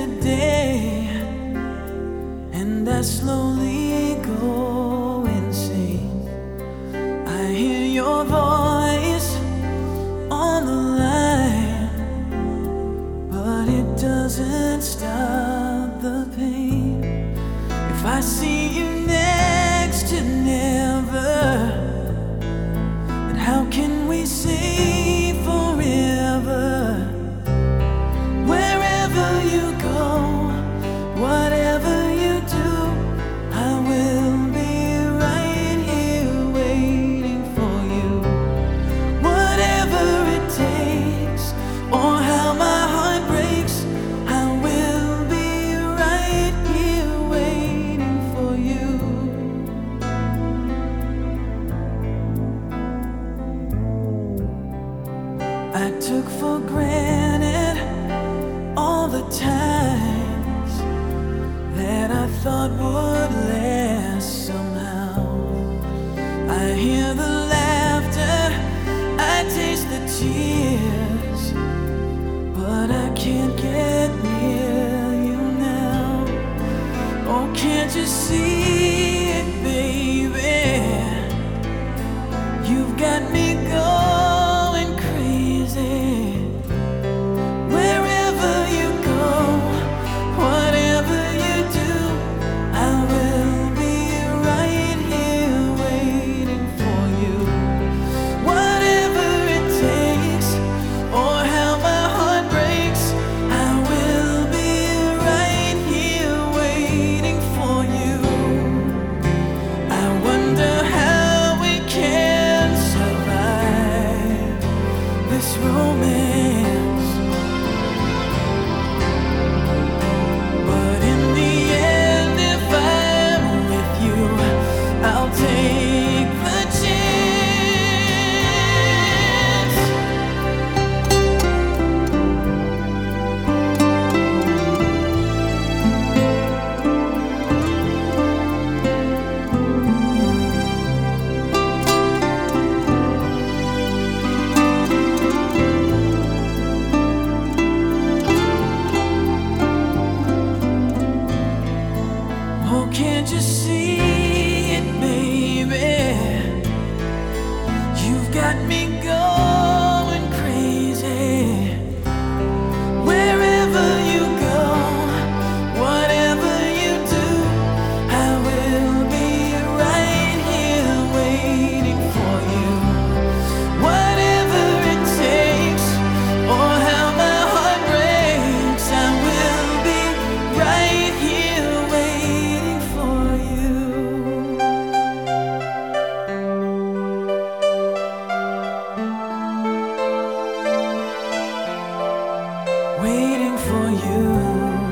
day, and I slowly go insane. I hear your voice on the line, but it doesn't stop the pain. If I see you next to never, then how can we say forever? Wherever you go, whatever you do, I will be right here waiting for you. Whatever it takes, or how my heart breaks, I will be right here waiting for you. I took for granted all the times that I thought would last somehow. I hear the laughter, I taste the tears, but I can't get near you now. Oh, can't you see it, baby? You've got me going crazy. Wherever you go, whatever you do, I will be right here waiting for you. Whatever it takes, or how my heart breaks, I will be right here waiting for you. I wonder how we can survive this romance, but in the end, if I'm with you, I'll take the chance. Oh, can't you see it, baby? You've got me going crazy. Wherever you go, whatever you do, I will be right here waiting for you. Whatever it takes, or how my heart breaks, I will be right here waiting for you. Waiting for you.